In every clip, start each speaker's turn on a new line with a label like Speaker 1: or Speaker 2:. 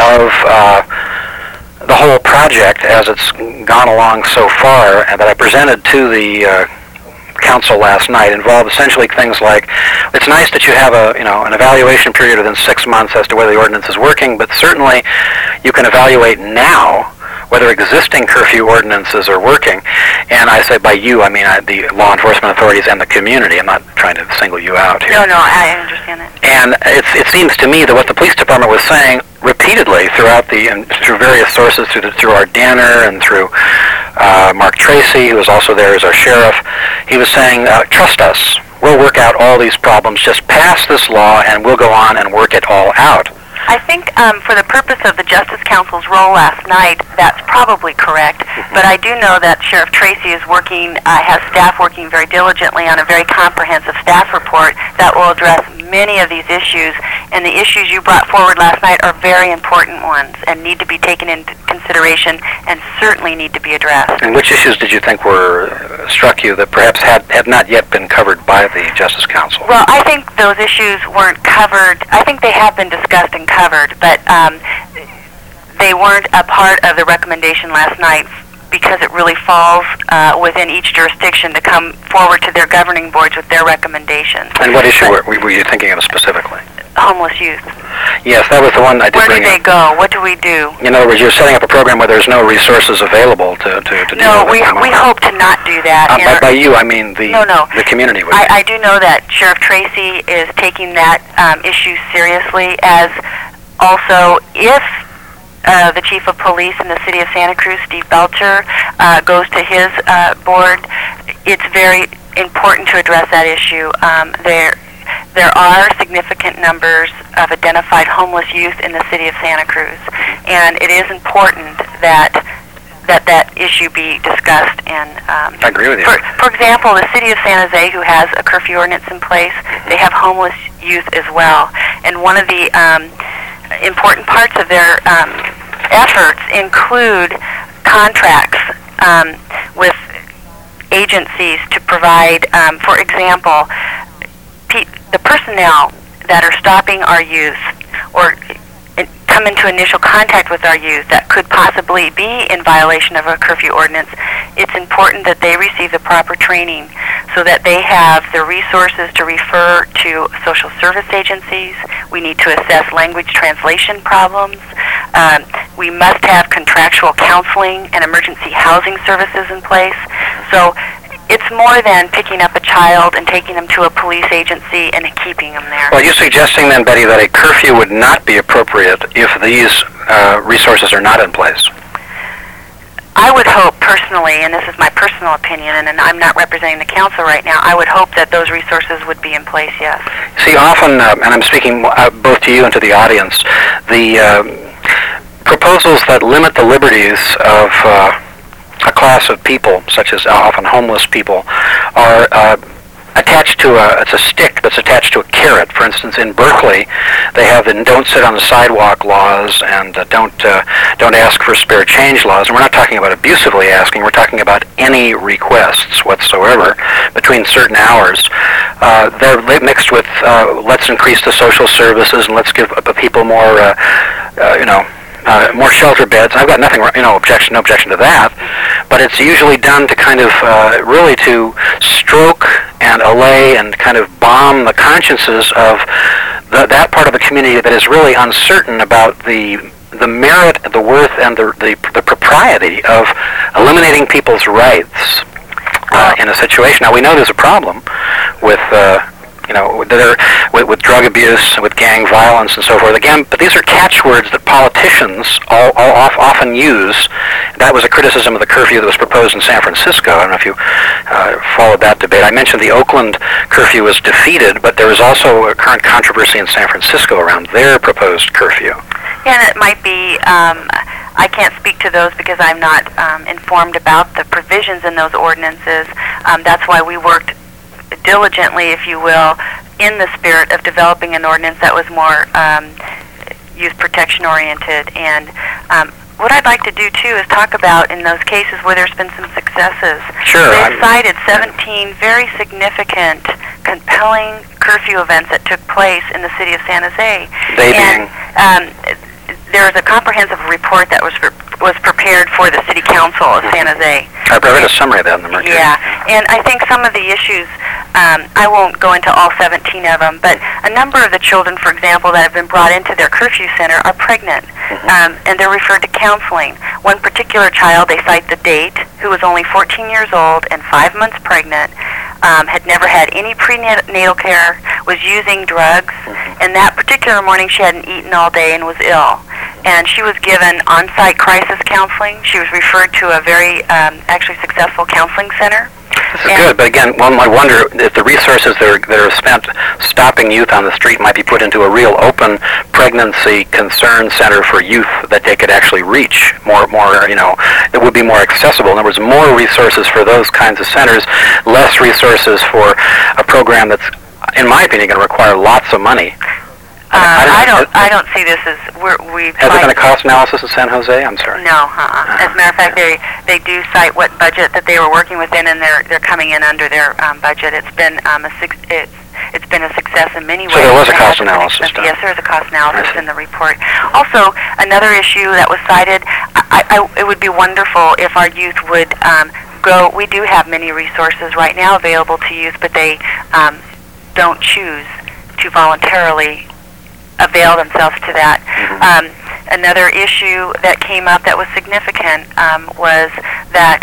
Speaker 1: of the whole project as it's gone along so far, and that I presented to the council last night involved essentially things like, it's nice that you have an evaluation period within 6 months as to whether the ordinance is working, but certainly you can evaluate now whether existing curfew ordinances are working. And I say by you, I mean the law enforcement authorities and the community. I'm not trying to single you out here.
Speaker 2: No, I understand that.
Speaker 1: And it seems to me that what the police department was saying repeatedly through various sources, through our Danner and through Mark Tracy, who was also there as our sheriff, he was saying, trust us. We'll work out all these problems. Just pass this law and we'll go on and work it all out.
Speaker 2: I think for the purpose of the Justice Council's role last night, that's probably correct. But I do know that Sheriff Tracy is has staff working very diligently on a very comprehensive staff report that will address many of these issues. And the issues you brought forward last night are very important ones and need to be taken into consideration and certainly need to be addressed.
Speaker 1: And which issues did you think struck you that perhaps had not yet been covered by the Justice Council?
Speaker 2: Well, I think those issues weren't covered. I think they have been discussed and covered, but they weren't a part of the recommendation last night because it really falls within each jurisdiction to come forward to their governing boards with their recommendations.
Speaker 1: And what issue were you thinking of specifically?
Speaker 2: Homeless youth.
Speaker 1: Yes, that was the one I did bring up.
Speaker 2: Where do they go? What do we do?
Speaker 1: In other words, you're setting up a program where there's no resources available to deal with it.
Speaker 2: No, we hope to not do that.
Speaker 1: By you, I mean the community.
Speaker 2: I do know that Sheriff Tracy is taking that issue seriously, as also if the Chief of Police in the City of Santa Cruz, Steve Belcher, goes to his board, it's very important to address that issue. There are significant numbers of identified homeless youth in the City of Santa Cruz, and it is important that issue be discussed. And
Speaker 1: I agree with you.
Speaker 2: For example, the City of San Jose, who has a curfew ordinance in place, they have homeless youth as well. And one of the important parts of their efforts include contracts with agencies to provide, for example, the personnel that are stopping our youth or come into initial contact with our youth that could possibly be in violation of a curfew ordinance. It's important that they receive the proper training so that they have the resources to refer to social service agencies. We need to assess language translation problems. We must have contractual counseling and emergency housing services in place. So it's more than picking up a child and taking them to a police agency and keeping them there.
Speaker 1: Well, are you suggesting then, Betty, that a curfew would not be appropriate if these resources are not in place?
Speaker 2: I would hope personally, and this is my personal opinion, and I'm not representing the council right now, I would hope that those resources would be in place, yes.
Speaker 1: See, often, and I'm speaking both to you and to the audience, the proposals that limit the liberties of a class of people, such as often homeless people, are attached to it's a stick that's attached to a carrot. For instance, in Berkeley, they have the don't sit on the sidewalk laws and don't ask for spare change laws. And we're not talking about abusively asking. We're talking about any requests whatsoever between certain hours. They're mixed with let's increase the social services and let's give people more, more shelter beds. I've got no objection to that, but it's usually done to kind of really to stroke and allay and kind of bomb the consciences of that part of the community that is really uncertain about the merit, the worth, and the propriety of eliminating people's rights in a situation. Now we know there's a problem with with drug abuse, with gang violence, and so forth. Again, but these are catchwords that politicians often use. That was a criticism of the curfew that was proposed in San Francisco. I don't know if you followed that debate. I mentioned the Oakland curfew was defeated, but there was also a current controversy in San Francisco around their proposed curfew.
Speaker 2: Yeah, and it might be, I can't speak to those because I'm not informed about the provisions in those ordinances. That's why we worked diligently, if you will, in the spirit of developing an ordinance that was more youth protection oriented. And what I'd like to do too is talk about in those cases where there's been some successes.
Speaker 1: Sure.
Speaker 2: They cited 17 very significant, compelling curfew events that took place in the city of San Jose.
Speaker 1: They being?
Speaker 2: there's a comprehensive report that was prepared for the City Council of San Jose.
Speaker 1: I read a summary of that in the Mercury.
Speaker 2: Yeah, and I think some of the issues, I won't go into all 17 of them, but a number of the children, for example, that have been brought into their curfew center are pregnant, and they're referred to counseling. One particular child, they cite the date, who was only 14 years old and 5 months pregnant, had never had any prenatal care, was using drugs, and that particular morning she hadn't eaten all day and was ill. And she was given on-site crisis counseling. She was referred to a very actually successful counseling center.
Speaker 1: This is good, but again, one might wonder if the resources that are spent stopping youth on the street might be put into a real open pregnancy concern center for youth that they could actually reach more, it would be more accessible. In other words, more resources for those kinds of centers, less resources for a program that's, in my opinion, going to require lots of money.
Speaker 2: I don't see this as we.
Speaker 1: Has there been a cost analysis in San Jose? I'm sorry.
Speaker 2: No. As a matter of fact, they do cite what budget that they were working within, and they're coming in under their budget. It's been it's been a success in many ways.
Speaker 1: So there was a cost analysis done.
Speaker 2: Yes, there is a cost analysis in the report. Also, another issue that was cited. It would be wonderful if our youth would go. We do have many resources right now available to youth, but they don't choose to voluntarily avail themselves to that. Another issue that came up that was significant was that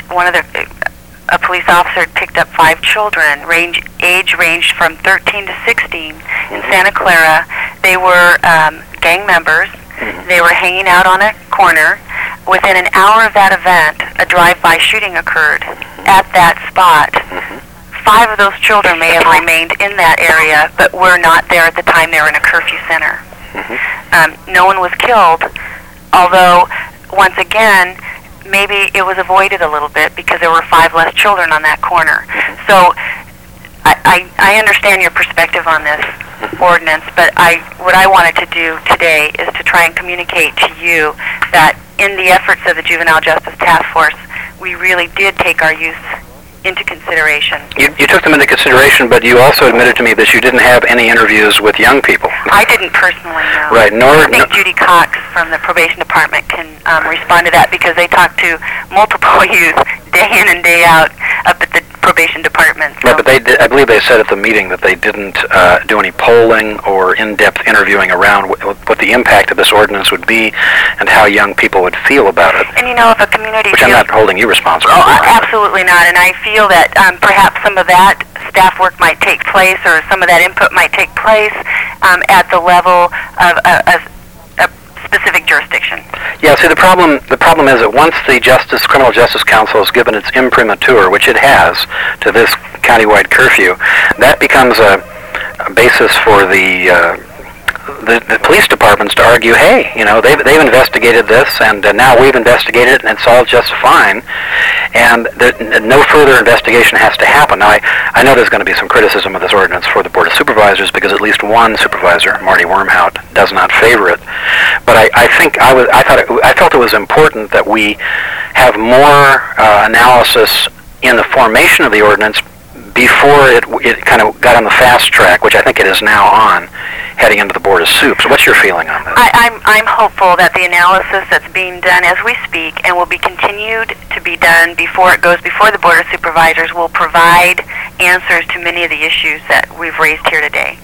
Speaker 2: a police officer had picked up 5 children, age ranged from 13 to 16 in Santa Clara. They were gang members. They were hanging out on a corner. Within an hour of that event, a drive-by shooting occurred at that spot. 5 of those children may have remained in that area, but were not there at the time they were in a curfew center. No one was killed, although, once again, maybe it was avoided a little bit because there were 5 less children on that corner. So I understand your perspective on this ordinance, but what I wanted to do today is to try and communicate to you that in the efforts of the Juvenile Justice Task Force, we really did take our youth into consideration.
Speaker 1: You took them into consideration, but you also admitted to me that you didn't have any interviews with young people.
Speaker 2: I didn't personally, no.
Speaker 1: Right.
Speaker 2: I think Judy Cox from the probation department can respond to that because they talk to multiple youth day in and day out up at the probation department. So.
Speaker 1: Right, but I believe they said at the meeting that they didn't do any polling or in-depth interviewing around what the impact of this ordinance would be and how young people would feel about it.
Speaker 2: And if a community
Speaker 1: Which I'm not holding you responsible for.
Speaker 2: Absolutely not, and I feel that perhaps some of that staff work might take place or some of that input might take place at the level of a specific jurisdiction.
Speaker 1: Yeah, see, the problem is that once the Criminal Justice Council has given its imprimatur, which it has, to this countywide curfew, that becomes a basis for the police departments to argue, hey, they've investigated this, and now we've investigated it, and it's all just fine, and no further investigation has to happen. Now, I know there's going to be some criticism of this ordinance for the Board of Supervisors because at least one supervisor, Marty Wormhout, does not favor it. But I felt it was important that we have more analysis in the formation of the ordinance before it kind of got on the fast track, which I think it is now on, heading into the Board of Soup. So what's your feeling on this?
Speaker 2: I'm hopeful that the analysis that's being done as we speak and will be continued to be done before it goes before the Board of Supervisors will provide answers to many of the issues that we've raised here today.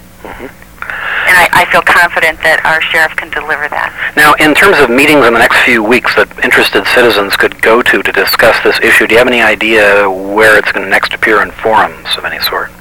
Speaker 2: And I feel confident that our sheriff can deliver that.
Speaker 1: Now, in terms of meetings in the next few weeks that interested citizens could go to discuss this issue, do you have any idea where it's going to next appear in forums of any sort?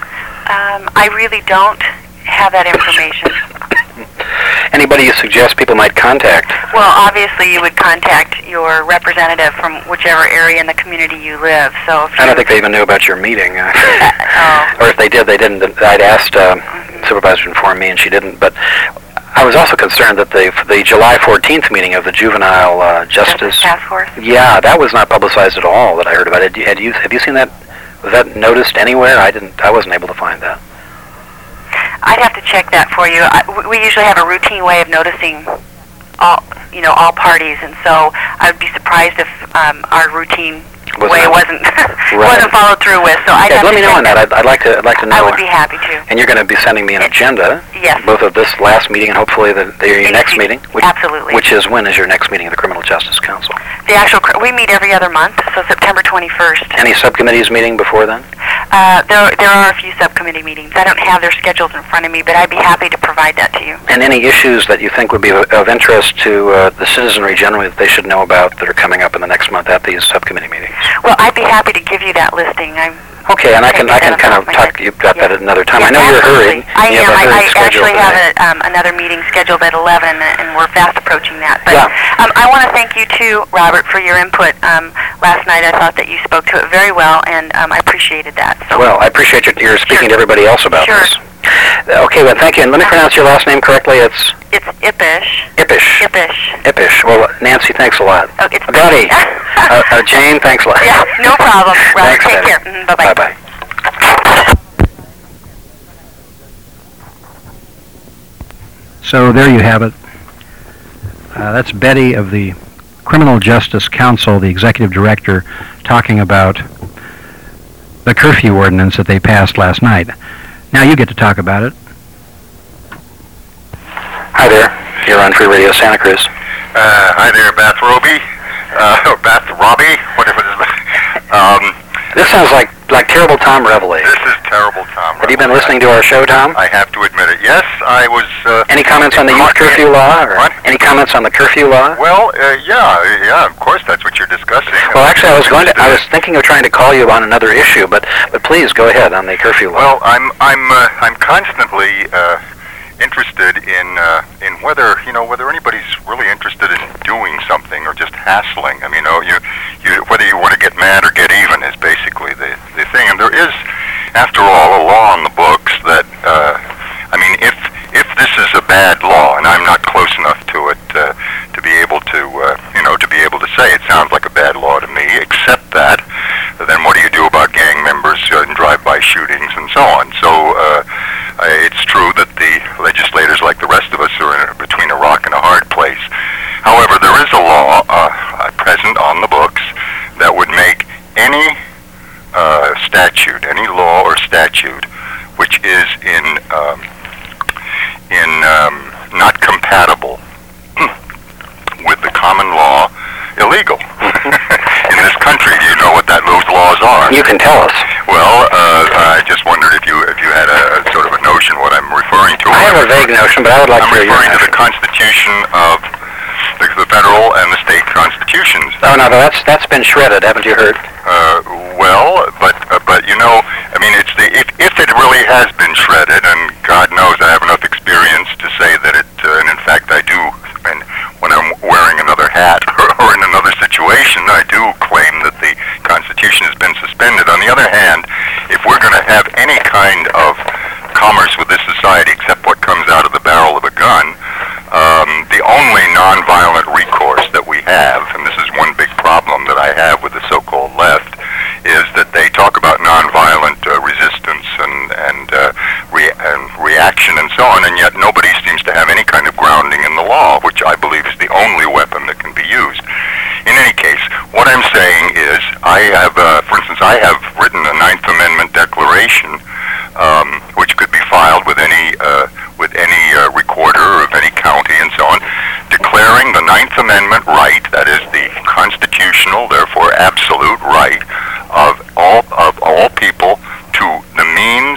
Speaker 2: I really don't have that information.
Speaker 1: Anybody you suggest people might contact?
Speaker 2: Well, obviously you would contact your representative from whichever area in the community you live. So
Speaker 1: I don't think they even knew about your meeting. Or if they did, they didn't. I'd asked supervisor to inform me, and she didn't. But I was also concerned that the July 14th meeting of the Juvenile Justice
Speaker 2: Task Force.
Speaker 1: Yeah, that was not publicized at all that I heard about it. Have you seen that? Was that noticed anywhere? I wasn't able to find that.
Speaker 2: I'd have to check that for you. We usually have a routine way of noticing all parties, and so I'd be surprised if our routine way wasn't followed through with. So I'd have
Speaker 1: let
Speaker 2: to
Speaker 1: me know on that. I'd like to know.
Speaker 2: I would be happy to.
Speaker 1: And you're going to be sending me an agenda.
Speaker 2: Yes.
Speaker 1: Both of this last meeting and hopefully your next meeting.
Speaker 2: Absolutely.
Speaker 1: Which is, when is your next meeting of the Criminal Justice Council?
Speaker 2: We meet every other month, so September 21st.
Speaker 1: Any subcommittees meeting before then?
Speaker 2: There are a few subcommittee meetings. I don't have their schedules in front of me, but I'd be happy to provide that to you.
Speaker 1: And any issues that you think would be of interest to the citizenry generally that they should know about that are coming up in the next month at these subcommittee meetings?
Speaker 2: Well, I'd be happy to give you that listing.
Speaker 1: Okay, and I can kind of talk. You've got that at another time.
Speaker 2: Yeah,
Speaker 1: I know you're hurrying.
Speaker 2: I am. I actually have
Speaker 1: today.
Speaker 2: another meeting scheduled at 11, and we're fast approaching that. But
Speaker 1: Yeah.
Speaker 2: I want to thank you too, Robert, for your input last night. I thought that you spoke to it very well, and I appreciated that. So.
Speaker 1: Well, I appreciate your speaking to everybody else about this. Okay, well, thank you. And let me pronounce your last name correctly. It's
Speaker 2: Ippish.
Speaker 1: Ippish.
Speaker 2: Ippish.
Speaker 1: Ippish. Well, Nancy, thanks a lot.
Speaker 2: Oh, it's
Speaker 1: Dottie. Jane, thanks a lot.
Speaker 2: Yeah, no problem. Robert,
Speaker 1: Thanks,
Speaker 2: take
Speaker 1: Betty.
Speaker 2: care. Bye-bye.
Speaker 1: Bye-bye. So there you have it. That's Betty of the Criminal Justice Council, the executive director, talking about the curfew ordinance that they passed last night. Now you get to talk about it. Hi there. You're on Free Radio Santa Cruz.
Speaker 3: Hi there, Beth Roby. Or Beth Robbie, whatever it is.
Speaker 1: This sounds like terrible Tom Reveille.
Speaker 3: This is terrible, Tom.
Speaker 1: Have you been listening to our show, Tom?
Speaker 3: I have to admit it. Yes, I was...
Speaker 1: Any comments on the youth curfew law? Or
Speaker 3: what?
Speaker 1: Any comments on the curfew law?
Speaker 3: Well, yeah, of course, that's what you're discussing.
Speaker 1: Well, actually, I was thinking of trying to call you on another issue, but please go ahead on the curfew law.
Speaker 3: Well, I'm constantly interested in whether anybody's really interested in doing something or just hassling. I mean, whether you want to get mad or get even is basically the thing. And there is, after all, a law on the books that if this is a bad law, and I'm not close enough to it to be able to say it sounds like a bad law to me, except that, then what do you do about gang members and drive-by shootings and so on? So it's true that the legislators, like the rest of us, are between a rock and a hard place. However, there is a law present on the books that would make any statute, any law or statute, which is not compatible with the common law, illegal. In this country, do you know what those laws are?
Speaker 1: You can tell us.
Speaker 3: Well, I just wondered if you had a sort of a notion what I'm referring to.
Speaker 1: I have a vague notion, but I would like to hear your
Speaker 3: I'm referring to
Speaker 1: notion.
Speaker 3: the Constitution of the federal and the state constitutions.
Speaker 1: Oh, no, that's been shredded, haven't you heard?
Speaker 3: But if it really has been shredded, and God knows I have enough experience to say that it, and in fact I do, and when I'm wearing another hat or in another situation, I do claim that the Constitution has been suspended. On the other hand, if we're going to have any kind of commerce with this society except what comes out of the barrel of a gun, the only nonviolent recourse that we have, and this is one big problem that I have with the so-called left, is that they talk about nonviolent resistance and reaction and so on, and yet nobody seems to have any kind of grounding in the law, which I believe is the only weapon that can be used. In any case, what I'm saying is, for instance, I have written a Ninth Amendment declaration, which could be filed with any recorder of any county and so on, declaring the Ninth Amendment right, that is the constitutional, therefore absolute right of all people to the means,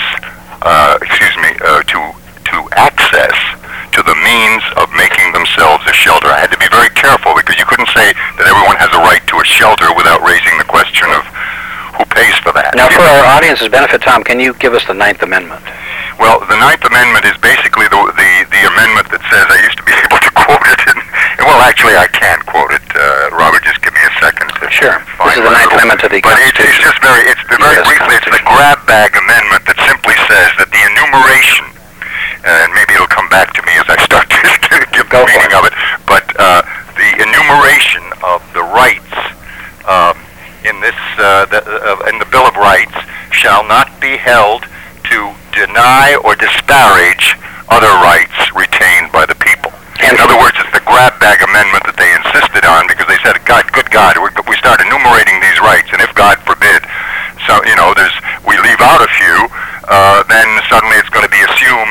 Speaker 3: to access to the means of making themselves a shelter. I had to be very careful because you couldn't say that everyone has a right to a shelter without raising the question of who pays for that.
Speaker 1: Now, for our audience's benefit, Tom, can you give us the Ninth Amendment?
Speaker 3: Well, the Ninth Amendment is basically the amendment that says, I used to be able to quote it, and well, actually, I can't quote it. Robert, just give me a second to
Speaker 1: Sure.
Speaker 3: find
Speaker 1: This is the Ninth Amendment to the
Speaker 3: But
Speaker 1: Constitution.
Speaker 3: it's just very briefly, it's the grab bag amendment that simply says that the enumeration, and maybe it'll come back to me as I start to give the meaning of it, but the enumeration of the rights in the Bill of Rights shall not be held to deny or disparage other rights retained by the people. In other words, it's the grab bag amendment that they insisted on because they said, good God, we start enumerating these rights, and if God forbid, we leave out a few, then suddenly it's going to be assumed that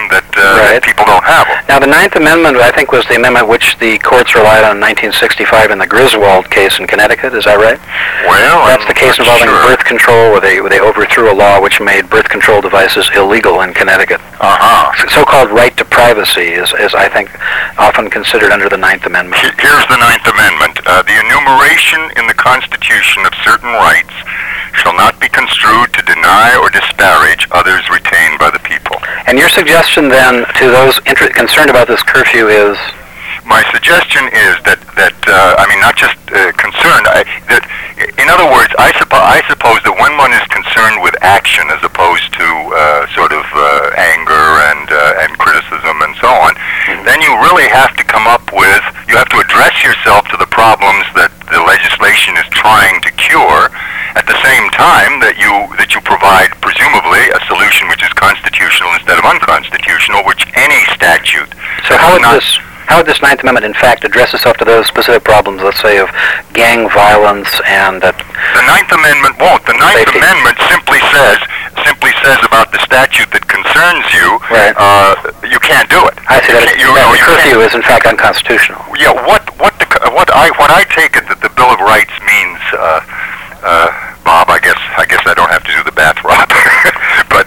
Speaker 1: Right.
Speaker 3: people don't have them.
Speaker 1: Now, the Ninth Amendment, I think, was the amendment which the courts relied on in 1965 in the Griswold case in Connecticut. Is that right?
Speaker 3: Well,
Speaker 1: That's the case involving birth control, where they overthrew a law which made birth control devices illegal in Connecticut. So-called right to privacy is, I think, often considered under the Ninth Amendment.
Speaker 3: Here's the Ninth Amendment. The enumeration in the Constitution of certain rights shall not be construed to deny or disparage others retained by the people.
Speaker 1: And your suggestion then to those concerned about this curfew is?
Speaker 3: My suggestion is that I mean, not just concerned. That, in other words, I suppose that when one is concerned with action as opposed to sort of anger and criticism and so on, then you really have to come up with. You have to address yourself to the problems that the legislation is trying to cure. At the same time that you provide presumably a solution which is constitutional instead of unconstitutional, which any statute.
Speaker 1: So how would this Ninth Amendment, in fact, address itself to those specific problems, let's say, of gang violence and that?
Speaker 3: The Ninth Amendment won't. The Ninth Amendment simply says about the statute that concerns you,
Speaker 1: right.
Speaker 3: You can't do it.
Speaker 1: I see that the curfew is, in fact, unconstitutional.
Speaker 3: Yeah. What I take it that the Bill of Rights means, Bob. I guess I don't have to do the bath rub, but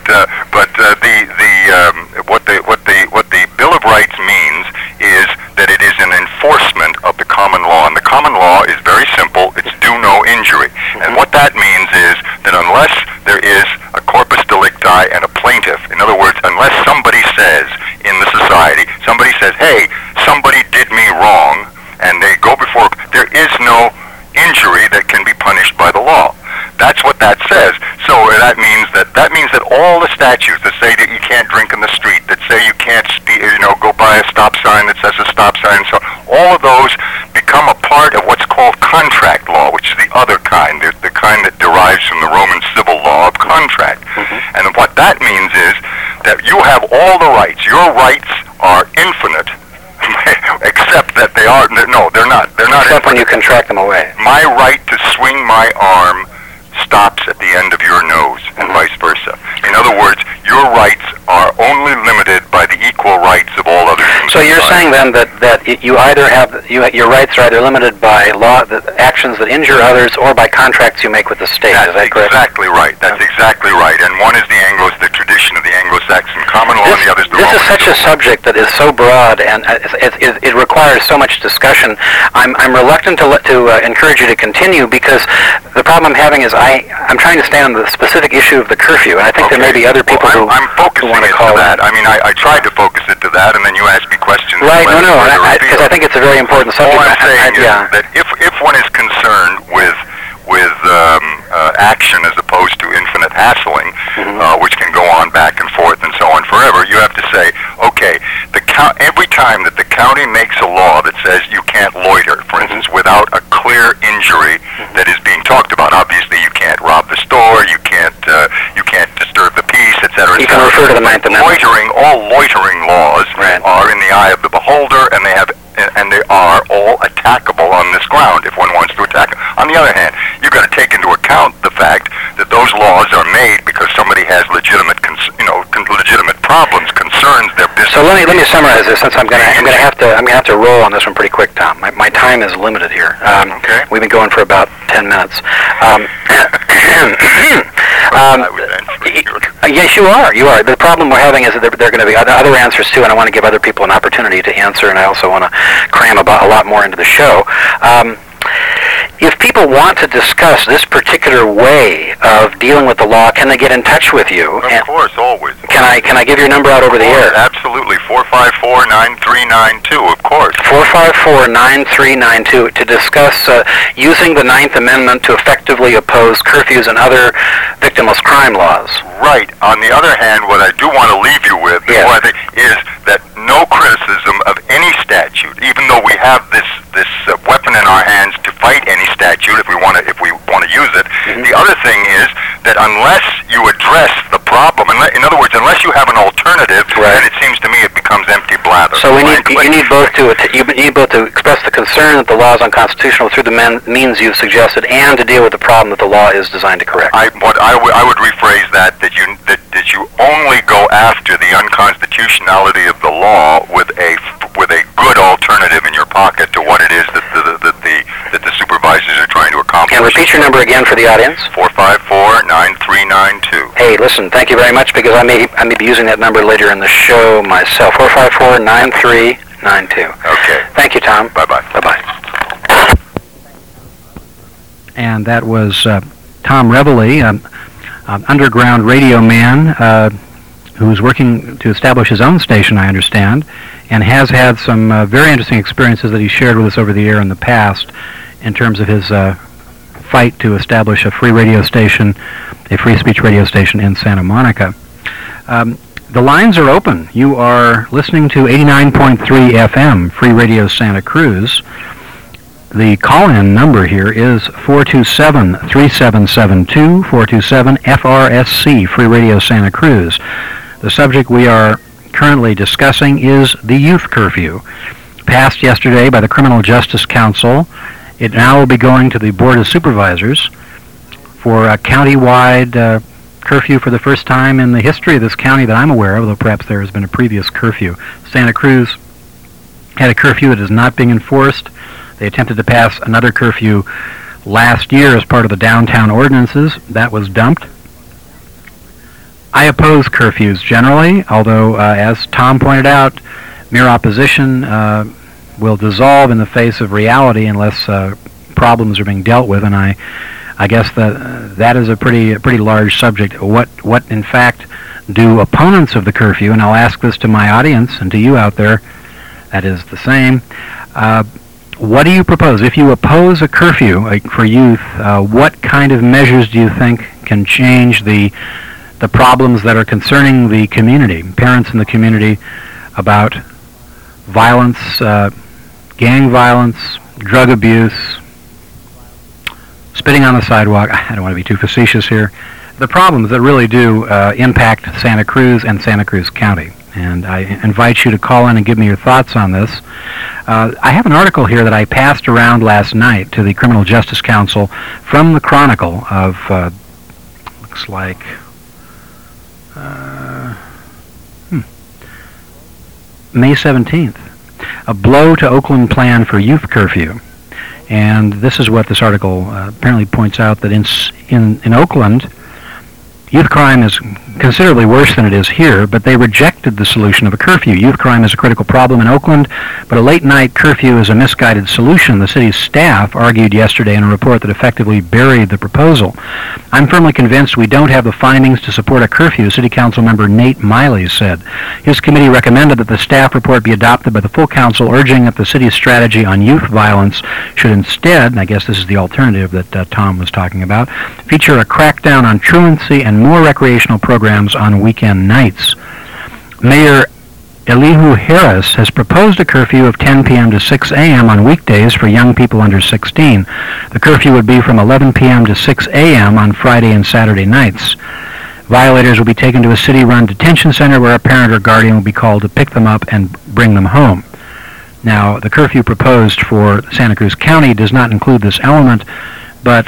Speaker 3: what the Bill of Rights means is that it is an enforcement of the common law, and the common law is very simple. It's do no injury, and what that means is that unless there is a corpus delicti and a plaintiff, in other words, unless somebody says in the society, somebody says, hey, somebody did me wrong, and they go before, there is no injury that can be punished by the law. That's what that says. So that means that all the statutes that say that you can't drink in the street, that say you can't go by a stop sign that says a stop sign, and so all of those become a part of what's called contract law, which is the other kind, the kind that derives from the Roman civil law of contract. And what that means is that you have all the rights. Your rights are infinite. Except that they are, no, they're not. They're not.
Speaker 1: Except when you contract them away.
Speaker 3: My right to swing my arm stops at the end of your nose, and vice versa. In other words, your rights are only limited by the equal rights of all others.
Speaker 1: So you're saying then that you either have your rights are either limited by law, the actions that injure others, or by contracts you make with the state. Is that correct?
Speaker 3: Exactly right. That's exactly right. And one is the tradition of the Anglo-Saxon common law, and the other is the Roman.
Speaker 1: This is such a subject that is so broad, and it requires so much discussion. I'm reluctant to encourage you to continue, because the problem I'm having is I'm trying to stay on the specific issue of the curfew, and I think there may be other people who want to call
Speaker 3: that. I mean, I tried to focus it to that, and then you asked me questions.
Speaker 1: Right, no, because I think it's a very important subject.
Speaker 3: All I'm saying is that if one is concerned with action as opposed to infinite hassling, which can go on back and forth and so on forever, you have to say, okay, every time that the county makes a law that says you can't loiter, for instance, without a clear injury that is being talked about. Obviously, you can't rob the store, you can't disturb the peace, etc.
Speaker 1: You can refer to the Ninth Amendment.
Speaker 3: All loitering laws are in the eye of the beholder, and they are all attackable on this ground if one wants to attack them. On the other hand, you've got to take into account the fact that those laws are made because somebody has legitimate problems, concerns, their business.
Speaker 1: So let me summarize this, since I'm gonna have to roll on this one pretty quick, Tom. My time is limited here.
Speaker 3: Okay.
Speaker 1: We've been going for about 10 minutes. Yes, you are. The problem we're having is that there are going to be other answers too, and I want to give other people an opportunity to answer, and I also want to cram a lot more into the show. If people want to discuss this particular way of dealing with the law, can they get in touch with you?
Speaker 3: Of course, always.
Speaker 1: Can I give your number out over the air?
Speaker 3: Absolutely, 454-9392, of course.
Speaker 1: 454-9392 to discuss using the Ninth Amendment to effectively oppose curfews and other victimless crime laws.
Speaker 3: Right. On the other hand, what I do want to leave you with is that no criticism of any statute, even though we have this weapon in our hands to fight any statute if we want to use it. The other thing is that unless you address the problem, in other words, unless you have an alternative, then it seems to me it becomes empty blather.
Speaker 1: So you need both to express the concern that the law is unconstitutional through the means you've suggested, and to deal with the problem that the law is designed to correct.
Speaker 3: I would rephrase that you only go after the unconstitutionality of the law with a good alternative in your pocket to what it is that the supervisors are trying to accomplish.
Speaker 1: And repeat your number again for the audience.
Speaker 3: 454-9392.
Speaker 1: Hey, listen, thank you very much, because I may be using that number later in the show myself. 454-9392.
Speaker 3: Okay.
Speaker 1: Thank you, Tom.
Speaker 3: Bye-bye.
Speaker 1: Bye-bye.
Speaker 4: And that was Tom Reveley, an underground radio man who's working to establish his own station, I understand, and has had some very interesting experiences that he shared with us over the air in the past in terms of his fight to establish a free radio station, a free speech radio station in Santa Monica. The lines are open. You are listening to 89.3 FM, Free Radio Santa Cruz. The call-in number here is 427-3772, 427-FRSC, Free Radio Santa Cruz. The subject we are currently discussing is the youth curfew. Passed yesterday by the Criminal Justice Council, it now will be going to the Board of Supervisors for a county-wide curfew for the first time in the history of this county that I'm aware of, although perhaps there has been a previous curfew. Santa Cruz had a curfew that is not being enforced. They attempted to pass another curfew last year as part of the downtown ordinances. That was dumped. I oppose curfews generally, although, as Tom pointed out, mere opposition will dissolve in the face of reality unless problems are being dealt with, and I guess that is a pretty large subject. What in fact do opponents of the curfew, and I'll ask this to my audience and to you out there, that is the same. What do you propose? If you oppose a curfew for youth, what kind of measures do you think can change the problems that are concerning the community, parents in the community, about violence, gang violence, drug abuse, spitting on the sidewalk? I don't want to be too facetious here. The problems that really do impact Santa Cruz and Santa Cruz County. And I invite you to call in and give me your thoughts on this. I have an article here that I passed around last night to the Criminal Justice Council from the Chronicle of, looks like, May 17th. A blow to Oakland plan for youth curfew. And this is what this article apparently points out, that in Oakland, youth crime is considerably worse than it is here, but they rejected the solution of a curfew. Youth crime is a critical problem in Oakland, but a late-night curfew is a misguided solution. The city's staff argued yesterday in a report that effectively buried the proposal. I'm firmly convinced we don't have the findings to support a curfew, City Council member Nate Miley said. His committee recommended that the staff report be adopted by the full council, urging that the city's strategy on youth violence should instead, and I guess this is the alternative that Tom was talking about, feature a crackdown on truancy and more recreational programs on weekend nights. Mayor Elihu Harris has proposed a curfew of 10 p.m. to 6 a.m. on weekdays for young people under 16. The curfew would be from 11 p.m. to 6 a.m. on Friday and Saturday nights. Violators will be taken to a city-run detention center where a parent or guardian will be called to pick them up and bring them home. Now, the curfew proposed for Santa Cruz County does not include this element, but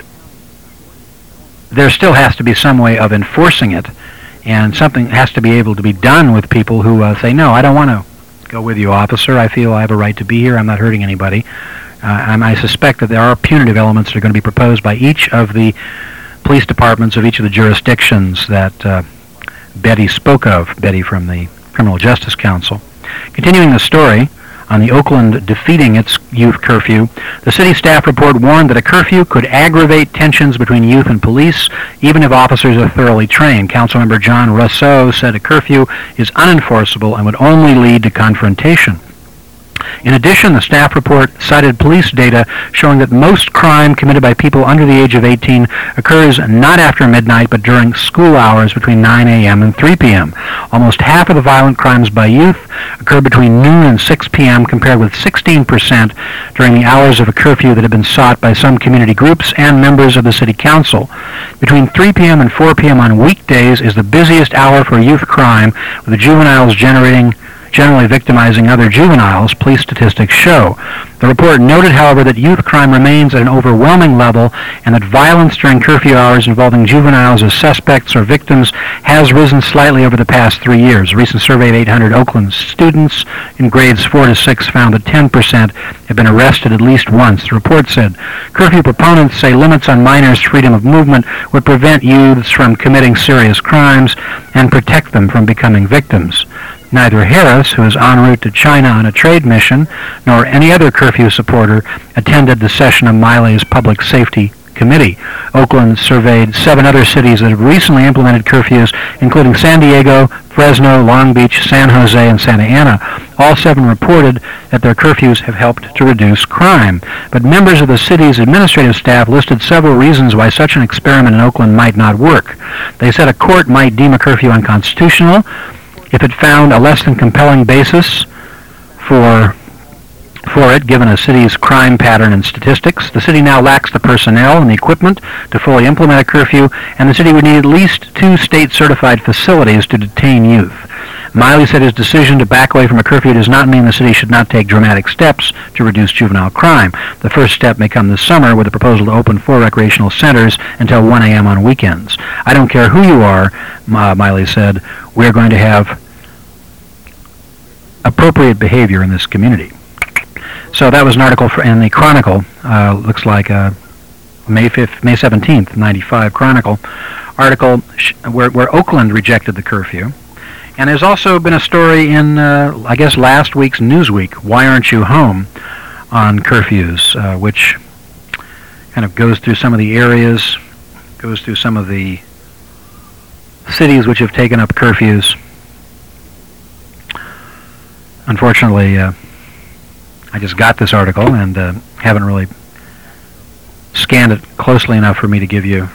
Speaker 4: there still has to be some way of enforcing it, and something has to be able to be done with people who say, no, I don't want to go with you, officer. I feel I have a right to be here. I'm not hurting anybody. And I suspect that there are punitive elements that are going to be proposed by each of the police departments of each of the jurisdictions that Betty spoke of, Betty from the Criminal Justice Council. Continuing the story, on the Oakland defeating its youth curfew, the city staff report warned that a curfew could aggravate tensions between youth and police, even if officers are thoroughly trained. Councilmember John Rousseau said a curfew is unenforceable and would only lead to confrontation. In addition, the staff report cited police data showing that most crime committed by people under the age of 18 occurs not after midnight but during school hours between 9 a.m. and 3 p.m. Almost half of the violent crimes by youth occur between noon and 6 p.m. compared with 16% during the hours of a curfew that have been sought by some community groups and members of the city council. Between 3 p.m. and 4 p.m. on weekdays is the busiest hour for youth crime, with the juveniles generally victimizing other juveniles, police statistics show. The report noted, however, that youth crime remains at an overwhelming level and that violence during curfew hours involving juveniles as suspects or victims has risen slightly over the past 3 years. A recent survey of 800 Oakland students in grades 4 to 6 found that 10% have been arrested at least once. The report said curfew proponents say limits on minors' freedom of movement would prevent youths from committing serious crimes and protect them from becoming victims. Neither Harris, who is en route to China on a trade mission, nor any other curfew supporter attended the session of Miley's Public Safety Committee. Oakland surveyed 7 other cities that have recently implemented curfews, including San Diego, Fresno, Long Beach, San Jose, and Santa Ana. All 7 reported that their curfews have helped to reduce crime. But members of the city's administrative staff listed several reasons why such an experiment in Oakland might not work. They said a court might deem a curfew unconstitutional if it found a less than compelling basis for it, given a city's crime pattern and statistics. The city now lacks the personnel and the equipment to fully implement a curfew, and the city would need at least 2 state-certified facilities to detain youth. Miley said his decision to back away from a curfew does not mean the city should not take dramatic steps to reduce juvenile crime. The first step may come this summer with a proposal to open 4 recreational centers until 1 a.m. on weekends. I don't care who you are, Miley said, we're going to have appropriate behavior in this community. So that was an article in the Chronicle, looks like May 17th, 95 Chronicle, article where Oakland rejected the curfew. And there's also been a story in, I guess, last week's Newsweek, Why Aren't You Home, on curfews, which kind of goes through some of the areas, goes through some of the cities which have taken up curfews. Unfortunately, I just got this article and haven't really scanned it closely enough for me to give you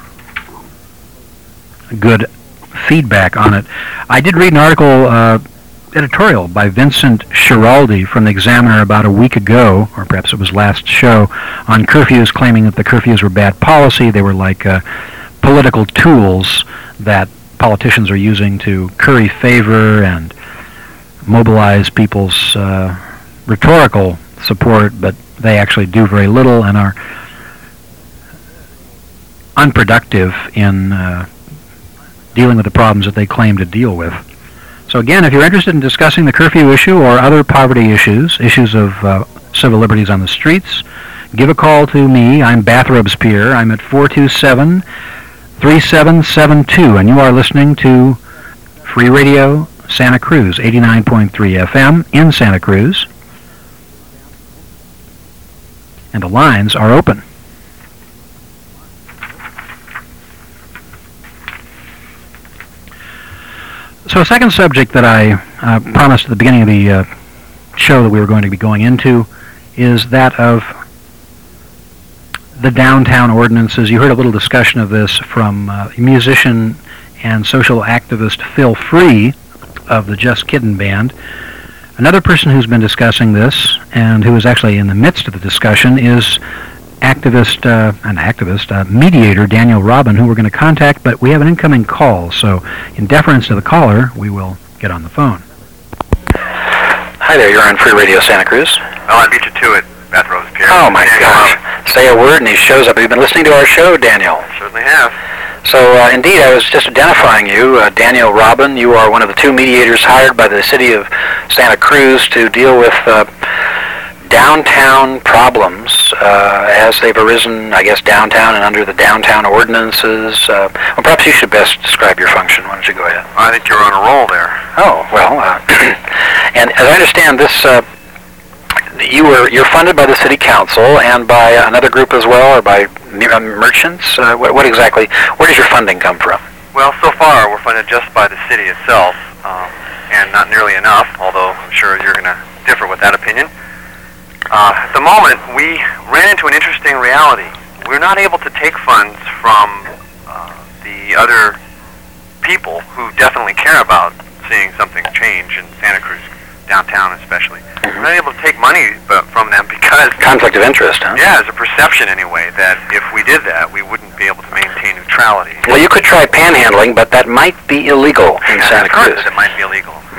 Speaker 4: good feedback on it. I did read an article, editorial by Vincent Schiraldi from the Examiner about a week ago, or perhaps it was last show, on curfews, claiming that the curfews were bad policy. They were like political tools that politicians are using to curry favor and mobilize people's rhetorical support, but they actually do very little and are unproductive in dealing with the problems that they claim to deal with. So again, if you're interested in discussing the curfew issue or other poverty issues, issues of civil liberties on the streets, give a call to me. I'm Bath Robespierre. I'm at 427-3772, and you are listening to Free Radio Santa Cruz, 89.3 FM in Santa Cruz. And the lines are open. So a second subject that I promised at the beginning of the show that we were going to be going into is that of the downtown ordinances. You heard a little discussion of this from musician and social activist Phil Free of the Just Kiddin' Band. Another person who's been discussing this and who is actually in the midst of the discussion is mediator Daniel Robin, who we're going to contact, but we have an incoming call, so in deference to the caller, we will get on the phone.
Speaker 1: Hi there, you're on Free Radio Santa Cruz.
Speaker 3: Oh, I beat you to it, Bath Robespierre.
Speaker 1: Oh my gosh. Say a word and he shows up. Have you been listening to our show, Daniel?
Speaker 3: Certainly have.
Speaker 1: So indeed, I was just identifying you, Daniel Robin. You are one of the 2 mediators hired by the city of Santa Cruz to deal with downtown problems as they've arisen, I guess, downtown and under the downtown ordinances. Well, perhaps you should best describe your function. Why don't you go ahead?
Speaker 3: I think you're on a roll there.
Speaker 1: Oh, well, and as I understand this, you're funded by the city council and by another group as well, or by merchants? What exactly, where does your funding come from?
Speaker 3: Well, so far we're funded just by the city itself, and not nearly enough, although I'm sure you're going to differ with that opinion. At the moment, we ran into an interesting reality. We're not able to take funds from the other people who definitely care about seeing something change in Santa Cruz, downtown especially.
Speaker 1: Mm-hmm.
Speaker 3: We're not able to take money from them because...
Speaker 1: Conflict of interest, huh?
Speaker 3: Yeah, there's a perception anyway that if we did that, we wouldn't be able to maintain neutrality.
Speaker 1: Well, you could try panhandling, but that might be illegal in Santa Cruz.
Speaker 3: It might be illegal.
Speaker 1: Mm-hmm.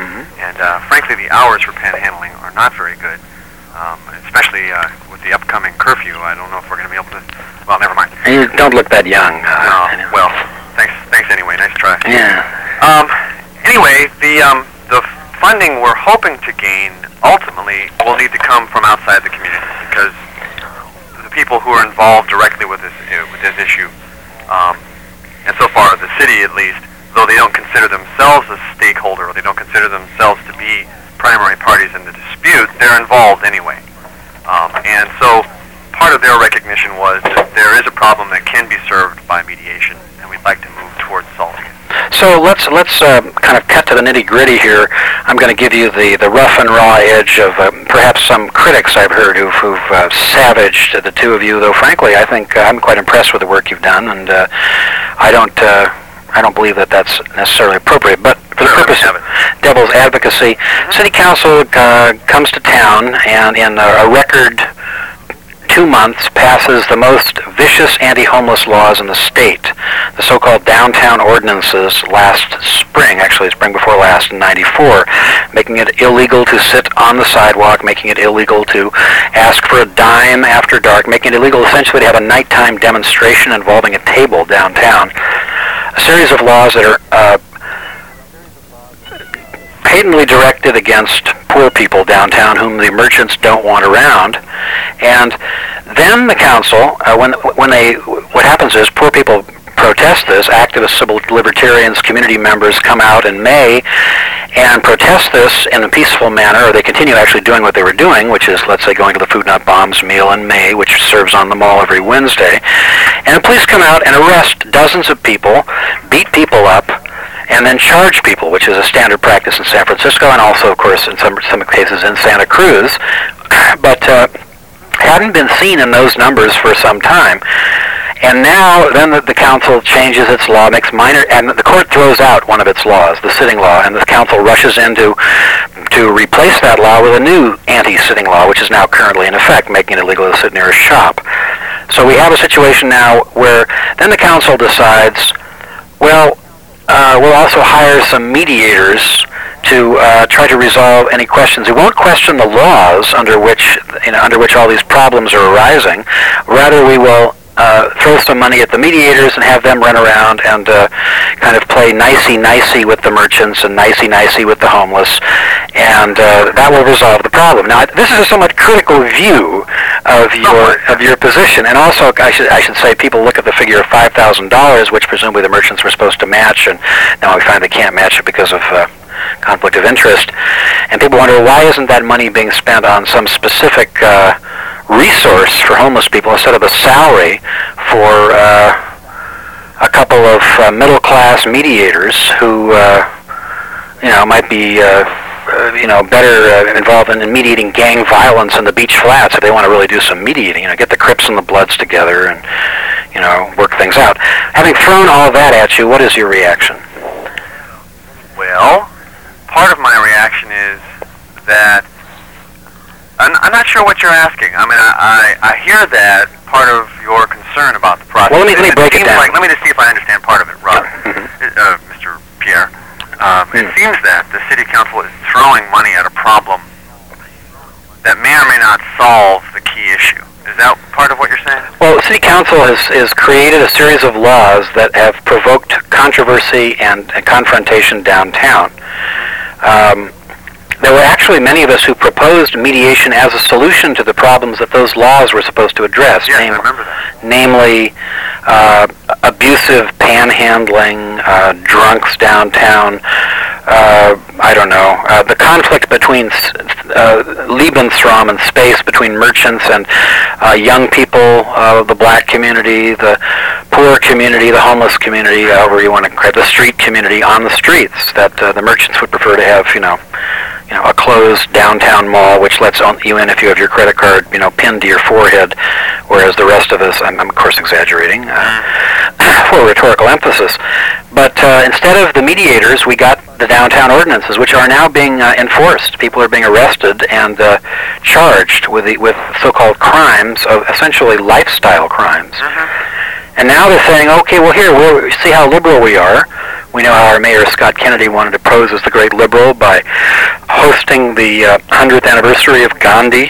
Speaker 5: And frankly, the hours for panhandling are not very good, especially with the upcoming curfew. I don't know if we're going to be able to. Well, never mind.
Speaker 1: You don't look that young.
Speaker 5: No. Well, thanks anyway. Nice try.
Speaker 1: Yeah.
Speaker 5: Anyway, the funding we're hoping to gain ultimately will need to come from outside the community, because the people who are involved directly with this issue, and so far the city at least, though they don't consider themselves a stakeholder, or they don't consider themselves to be primary parties in the dispute, they're involved anyway. And so part of their recognition was that there is a problem that can be served by mediation, and we'd like to move towards solving it.
Speaker 1: So let's kind of cut to the nitty-gritty here. I'm going to give you the rough and raw edge of perhaps some critics I've heard who've savaged the two of you, though frankly I think I'm quite impressed with the work you've done, and I don't believe that that's necessarily appropriate. But for the purpose of devil's advocacy, City Council comes to town and in a record 2 months passes the most vicious anti-homeless laws in the state, the so-called downtown ordinances last spring, actually spring before last in '94, making it illegal to sit on the sidewalk, making it illegal to ask for a dime after dark, making it illegal essentially to have a nighttime demonstration involving a table downtown. A series of laws that are patently directed against poor people downtown whom the merchants don't want around. And then the council, what happens is poor people protest this. Activists, civil libertarians, community members come out in May and protest this in a peaceful manner, or they continue actually doing what they were doing, which is, let's say, going to the Food Not Bombs meal in May, which serves on the mall every Wednesday. And the police come out and arrest dozens of people, beat people up, and then charge people, which is a standard practice in San Francisco, and also, of course, in some cases in Santa Cruz, but hadn't been seen in those numbers for some time. And now, then the council changes its law, makes minor, and the court throws out one of its laws, the sitting law, and the council rushes in to replace that law with a new anti-sitting law, which is now currently in effect, making it illegal to sit near a shop. So we have a situation now where then the council decides, well, we'll also hire some mediators to try to resolve any questions. We won't question the laws under which all these problems are arising. Rather, we will throw some money at the mediators and have them run around and kind of play nicey-nicey with the merchants and nicey-nicey with the homeless, and that will resolve the problem. Now, this is a somewhat critical view of your position, and also I should say people look at the figure of $5,000, which presumably the merchants were supposed to match, and now we find they can't match it because of conflict of interest, and people wonder, why isn't that money being spent on some specific resource for homeless people instead of a salary for a couple of middle-class mediators who might be better involved in mediating gang violence in the beach flats if they want to really do some mediating, get the Crips and the Bloods together and work things out. Having thrown all of that at you, what is your reaction?
Speaker 5: Well, part of my reaction is that I'm not sure what you're asking. I mean, I hear that part of your concern about the process.
Speaker 1: Well, let me break it down.
Speaker 5: Let me just see if I understand part of it, Rob, Mr. Pierre. It seems that the city council is throwing money at a problem that may or may not solve the key issue. Is that part of what you're saying?
Speaker 1: Well, the city council has created a series of laws that have provoked controversy and confrontation downtown. There were actually many of us who proposed mediation as a solution to the problems that those laws were supposed to address.
Speaker 5: Yes, I remember that.
Speaker 1: Namely, abusive panhandling, drunks downtown, the conflict between Lebensraum and space between merchants and young people, the black community, the poor community, the homeless community, however you want to call it, the street community on the streets, that the merchants would prefer to have, a closed downtown mall which lets you in if you have your credit card, pinned to your forehead, whereas the rest of us, I'm of course exaggerating, for rhetorical emphasis. But instead of the mediators, we got the downtown ordinances, which are now being enforced. People are being arrested and charged with so-called crimes, of essentially lifestyle crimes. And now they're saying, okay, well here, we'll see how liberal we are. We know how our mayor, Scott Kennedy, wanted to pose as the great liberal by hosting the 100th anniversary of Gandhi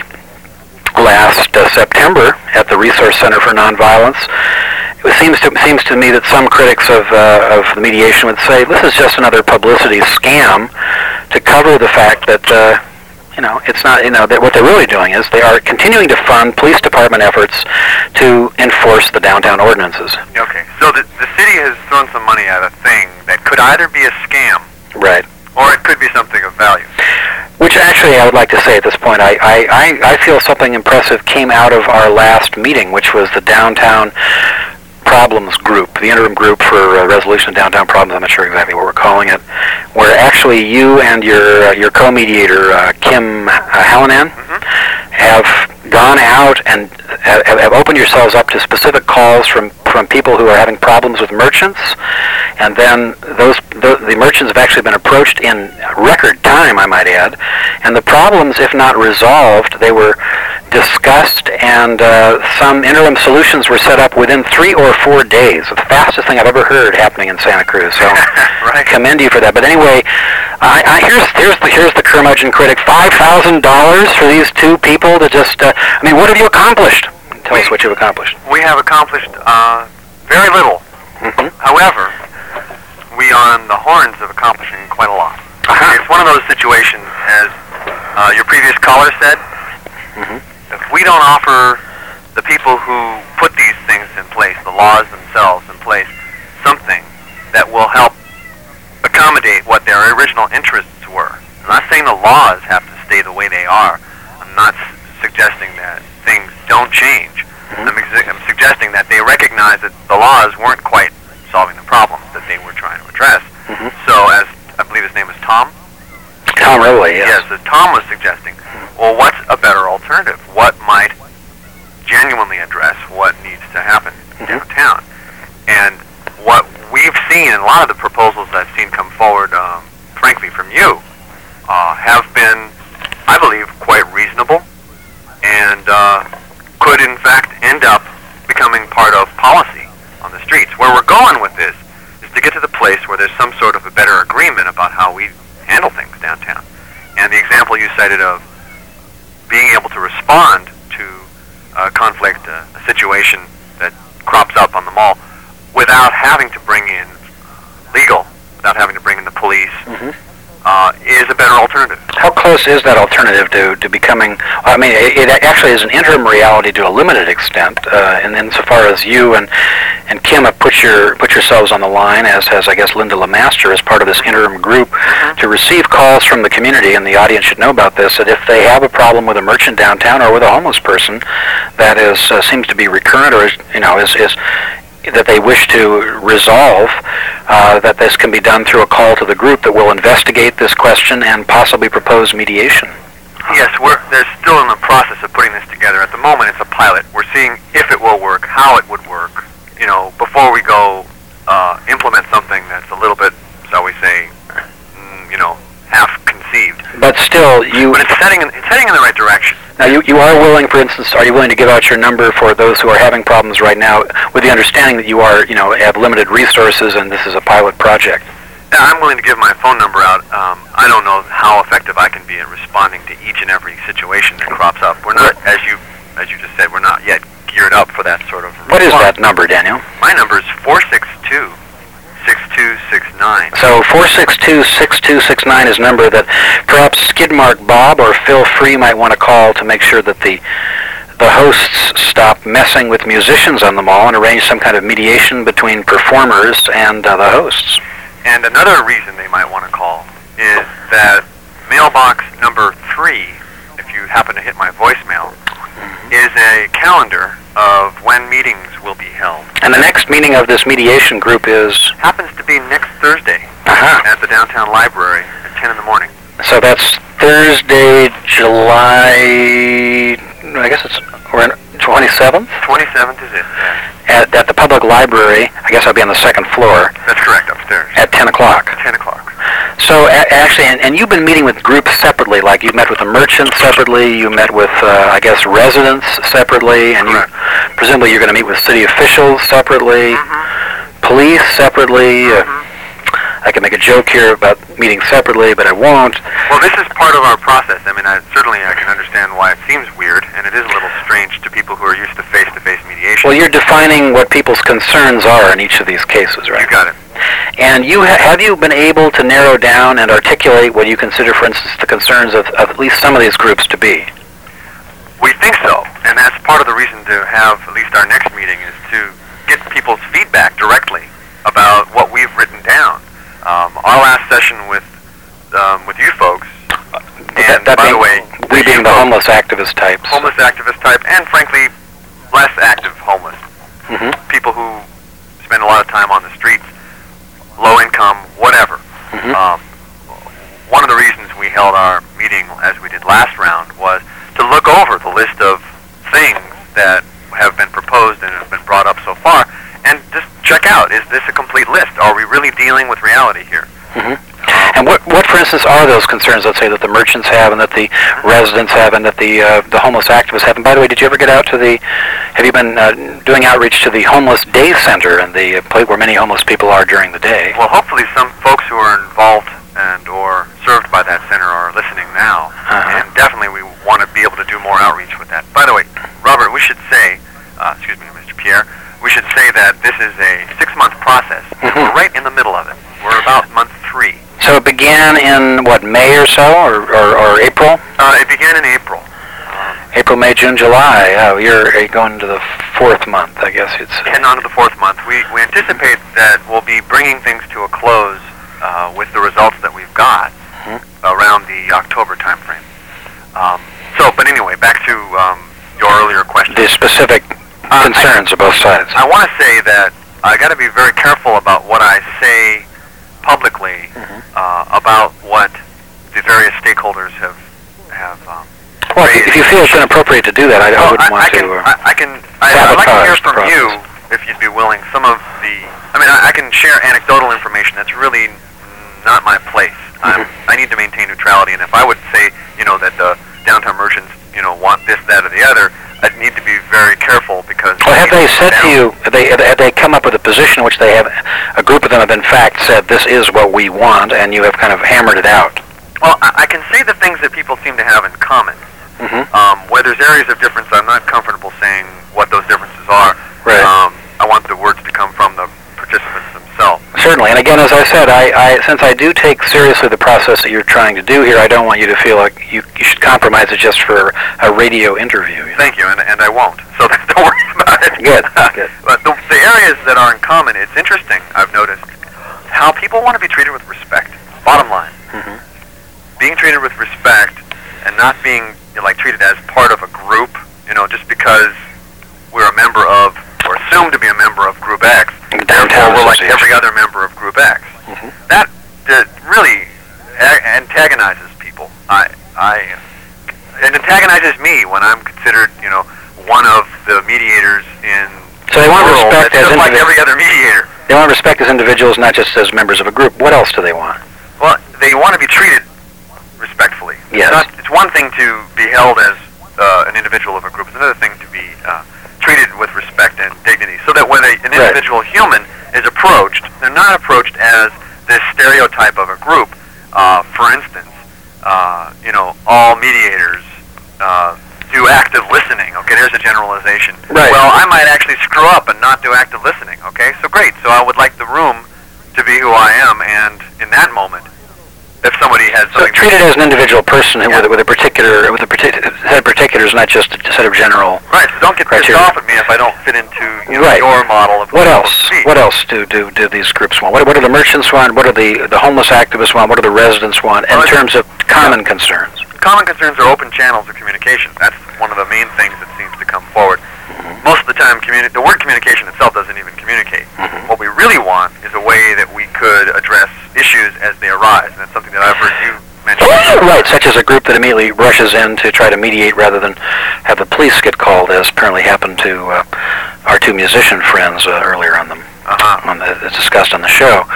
Speaker 1: last September at the Resource Center for Nonviolence. It seems to me that some critics of the mediation would say this is just another publicity scam to cover the fact that it's not, that what they're really doing is they are continuing to fund police department efforts to enforce the downtown ordinances.
Speaker 5: Okay, so the city has thrown some money at a thing that could either be a scam,
Speaker 1: right,
Speaker 5: or it could be something of value.
Speaker 1: Which actually I would like to say at this point, I feel something impressive came out of our last meeting, which was the Downtown Problems Group, the interim group for resolution of downtown problems. I'm not sure exactly what we're calling it, where actually you and your co-mediator, Kim Hallinan, have gone out and have opened yourselves up to specific calls from people who are having problems with merchants, and then the merchants have actually been approached in record time, I might add, and the problems, if not resolved, they were discussed, and some interim solutions were set up within 3 or 4 days. The fastest thing I've ever heard happening in Santa Cruz. So
Speaker 5: right.
Speaker 1: Commend you for that. But anyway, here's the curmudgeon critic. $5,000 for these two people to just. What have you accomplished? Tell us what you've accomplished.
Speaker 5: We have accomplished very little. However, we are on the horns of accomplishing quite a lot. It's one of those situations, as your previous caller said. If we don't offer the people who put these things in place, the laws themselves in place, something that will help accommodate what their original interests were. I'm not saying the laws have to stay the way they are. I'm not suggesting that things don't change. I'm suggesting that they recognize that the laws weren't quite solving the problems that they were trying to address. So, as I believe his name is Tom?
Speaker 1: Tom Rowley, yes.
Speaker 5: Yes, as Tom was suggesting, well, what's a better alternative? What might genuinely address what needs to happen downtown? And what we've seen in a lot of the proposals I've seen come forward, frankly, from you, have been, I believe, quite reasonable and could, in fact, end up becoming part of policy on the streets. Where we're going with this is to get to the place where there's some sort of a better agreement about how we handle things downtown. And the example you cited of being able to respond to a conflict, a situation that crops up on the mall, without having to bring in legal, without having to bring in the police, is a better alternative.
Speaker 1: How close is that alternative to becoming? It actually is an interim reality to a limited extent, and insofar as you and Kim have put yourselves on the line, as has, I guess, Linda LeMaster as part of this interim group, to receive calls from the community, and the audience should know about this, that if they have a problem with a merchant downtown or with a homeless person that is seems to be recurrent or is that they wish to resolve, that this can be done through a call to the group that will investigate this question and possibly propose mediation.
Speaker 5: Yes, they're still in the process of putting this together. At the moment, it's a pilot. We're seeing if it will work, how it would work, before we go implement something that's a little bit, shall we say, half conceived.
Speaker 1: But still,
Speaker 5: But it's heading in the right direction.
Speaker 1: Now, you are willing, for instance, are you willing to give out your number for those who are having problems right now, with the understanding that you are, have limited resources and this is a pilot project?
Speaker 5: Yeah, I'm willing to give my phone number out. I don't know how effective I can be at responding to each and every situation that crops up. We're not, as you just said, we're not yet geared up for that sort of response.
Speaker 1: What is that number, Daniel?
Speaker 5: My number is 462-6269.
Speaker 1: So 462-6269 is a number that perhaps Skidmark Bob or Phil Free might want to call to make sure that the hosts stop messing with musicians on the mall and arrange some kind of mediation between performers and the hosts.
Speaker 5: And another reason they might want to call is that mailbox number 3, if you happen to hit my voicemail, is a calendar of when meetings will be held.
Speaker 1: And the next meeting of this mediation group
Speaker 5: happens to be next Thursday at the downtown library at 10 in the morning.
Speaker 1: So that's Thursday, July, I guess we're 27th?
Speaker 5: 27th is it, yes.
Speaker 1: At the public library, I guess I'll be on the second floor.
Speaker 5: That's correct, upstairs.
Speaker 1: At 10 o'clock.
Speaker 5: 10 o'clock.
Speaker 1: So actually, and you've been meeting with groups separately, like you met with the merchants separately, you met with, I guess, residents separately, and presumably you're going to meet with city officials separately, police separately. I can make a joke here about meeting separately, but I won't.
Speaker 5: Well, this is part of our process. I mean, certainly I can understand why it seems weird, and it is a little strange to people who are used to face-to-face mediation.
Speaker 1: Well, you're defining what people's concerns are in each of these cases, right?
Speaker 5: You got it.
Speaker 1: And have you been able to narrow down and articulate what you consider, for instance, the concerns of at least some of these groups to be?
Speaker 5: We think so, and that's part of the reason to have at least our next meeting is to get people's feedback directly about what we've written down. Our last session with you folks, and
Speaker 1: that
Speaker 5: by
Speaker 1: being,
Speaker 5: the way,
Speaker 1: we being the homeless activist types.
Speaker 5: Homeless activist type, and frankly, less active homeless.
Speaker 1: Mm-hmm.
Speaker 5: People who spend a lot of time on the streets, low income, whatever.
Speaker 1: Mm-hmm.
Speaker 5: One of the reasons we held our meeting as we did last round was to look over the list of things that have been proposed and have been brought up so far, and just check out, is this a complete list? Are we really dealing with reality here?
Speaker 1: Mm-hmm. And what, for instance, are those concerns, let's say, that the merchants have and that the residents have and that the homeless activists have? And by the way, did you ever get out to have you been doing outreach to the Homeless Day Center and the place where many homeless people are during the day?
Speaker 5: Well, hopefully some folks who are involved and or served by that center are listening now.
Speaker 1: Uh-huh.
Speaker 5: And definitely we want to be able to do more outreach with that. By the way, Robert, we should say, excuse me, Mr. Pierre, we should say that this is a 6-month process.
Speaker 1: Mm-hmm.
Speaker 5: We're right in the middle of it. We're about month 3.
Speaker 1: So it began in, what, May or so, or April?
Speaker 5: It began in April.
Speaker 1: April, May, June, July. Oh, you're going to the 4th month, I guess you'd say.
Speaker 5: Heading on to the 4th month. We anticipate that we'll be bringing things to a close with the results that we've got around the October timeframe. But anyway, back to your earlier question.
Speaker 1: The specific concerns of both sides.
Speaker 5: I want to say that I got to be very careful about what I say publicly about what the various stakeholders have
Speaker 1: Well,
Speaker 5: raised.
Speaker 1: if you feel it's inappropriate to do that, I wouldn't want to.
Speaker 5: I'd like to hear
Speaker 1: sabotage
Speaker 5: from
Speaker 1: the
Speaker 5: you, if you'd be willing, some of the... I mean, I can share anecdotal information that's really not my place. I need to maintain neutrality, and if I would say, that the downtown merchants, want this, that, or the other, I'd need to be very careful because...
Speaker 1: Well, have they said to you, have they come up with a position in which they have, a group of them have in fact said, this is what we want, and you have kind of hammered it out?
Speaker 5: Well, I can say the things that people seem to have in common.
Speaker 1: Mm-hmm.
Speaker 5: Where there's areas of difference, I'm not comfortable saying what those differences are.
Speaker 1: Right.
Speaker 5: I want the words to come from the participants themselves.
Speaker 1: Certainly, and again, as I said, since I do take seriously the process that you're trying to do here, I don't want you to feel like you should compromise it just for a radio interview.
Speaker 5: Thank you, and I won't, so don't worry about it.
Speaker 1: Good, good.
Speaker 5: But the areas that are in common, it's interesting, I've noticed, how people want to be treated with respect. Bottom line.
Speaker 1: Mm-hmm.
Speaker 5: Being treated with respect and not being treated as part of a group, just because we're a member of, or assumed to be a member of Group X, therefore we're like every other member of Group X.
Speaker 1: Mm-hmm.
Speaker 5: That really antagonizes people. It antagonizes me when I'm considered, one of the mediators in
Speaker 1: So they want
Speaker 5: the world
Speaker 1: respect
Speaker 5: that's
Speaker 1: as
Speaker 5: just like every other mediator.
Speaker 1: They want respect as individuals, not just as members of a group. What else do they want?
Speaker 5: Well, they want to be treated respectfully.
Speaker 1: Yes.
Speaker 5: It's one thing to be held as an individual of a group. It's another thing to be treated with respect and dignity, so that when an individual human is approached, they're not approached as this stereotype of a group. For instance, all mediators do active listening. Okay, there's a generalization.
Speaker 1: Right.
Speaker 5: Well, I might actually screw up and not do active listening. Okay, so great. So I would like the room to be who I am, and in that moment, if somebody has
Speaker 1: So
Speaker 5: something...
Speaker 1: treat it as an individual person with a particular set of particulars, not just a set of general.
Speaker 5: Right, so don't get pissed
Speaker 1: criteria.
Speaker 5: off at me if I don't fit into
Speaker 1: Right.
Speaker 5: your model of
Speaker 1: What
Speaker 5: I'm
Speaker 1: else?
Speaker 5: supposed to be.
Speaker 1: What else do these groups want? What do the merchants want? What do the homeless activists want? What do the residents want in
Speaker 5: Well,
Speaker 1: terms of common concerns?
Speaker 5: Common concerns are open channels of communication. That's one of the main things that seems to come forward. Most of the time, the word communication itself doesn't even communicate. What we really want is a way that we could address issues as they arise, and that's something that I've heard you mention.
Speaker 1: Right, such as a group that immediately rushes in to try to mediate rather than have the police get called, as apparently happened to our two musician friends earlier on as discussed on the show.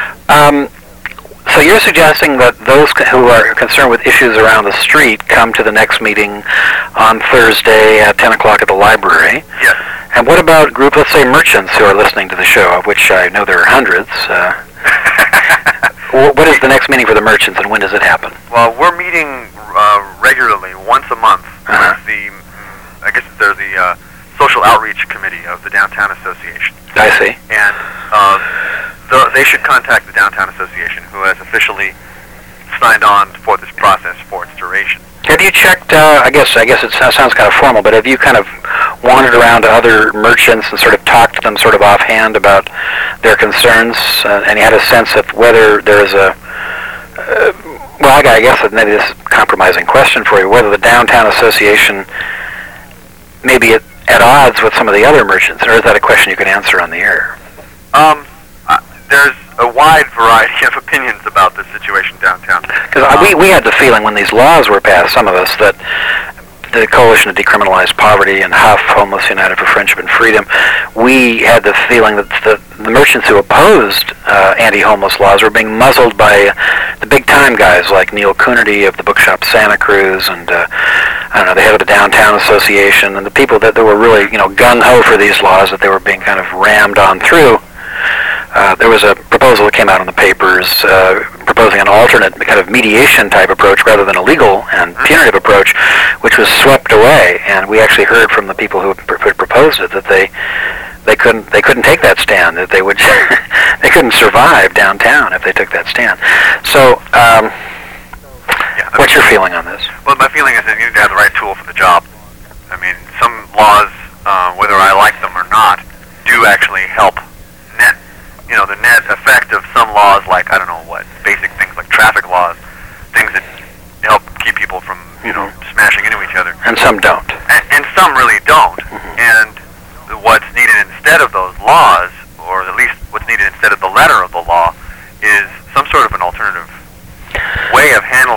Speaker 1: So you're suggesting that those who are concerned with issues around the street come to the next meeting on Thursday at 10 o'clock at the library.
Speaker 5: Yes.
Speaker 1: And what about let's say merchants who are listening to the show, of which I know there are hundreds. What is the next meeting for the merchants, and when does it happen?
Speaker 5: Well, we're meeting regularly, once a month, with the, I guess they're the Social Outreach Committee of the Downtown Association.
Speaker 1: I see.
Speaker 5: And they should contact the Downtown Association, who has officially signed on for this process for its duration.
Speaker 1: Have you checked, I guess it sounds kind of formal, but have you kind of wandered around to other merchants and sort of talked to them sort of offhand about their concerns, and you had a sense of whether there's a, well, I guess that maybe this is a compromising question for you, whether the Downtown Association may be at odds with some of the other merchants, or is that a question you can answer on the air?
Speaker 5: There's a wide variety of opinions about this situation downtown.
Speaker 1: Because we had the feeling when these laws were passed, some of us, that the Coalition to Decriminalize Poverty and HUF, Homeless United for Friendship and Freedom, we had the feeling that the merchants who opposed anti-homeless laws were being muzzled by the big-time guys like Neil Coonerty of the Bookshop Santa Cruz and, I don't know, the head of the Downtown Association, and the people that were really, gung-ho for these laws, that they were being kind of rammed on through. There was a proposal that came out in the papers proposing an alternate kind of mediation type approach rather than a legal and punitive approach, which was swept away. And we actually heard from the people who had proposed it that they couldn't take that stand, that they would they couldn't survive downtown if they took that stand. So, what's your feeling on this?
Speaker 5: Well, my feeling is that you need to have the right tool for the job. I mean, some laws, whether I like them or not, do actually help. The net effect of some laws, like, I don't know what, basic things like traffic laws, things that help keep people from, smashing into each other.
Speaker 1: And some don't.
Speaker 5: And some really don't. And what's needed instead of those laws, or at least what's needed instead of the letter of the law, is some sort of an alternative way of handling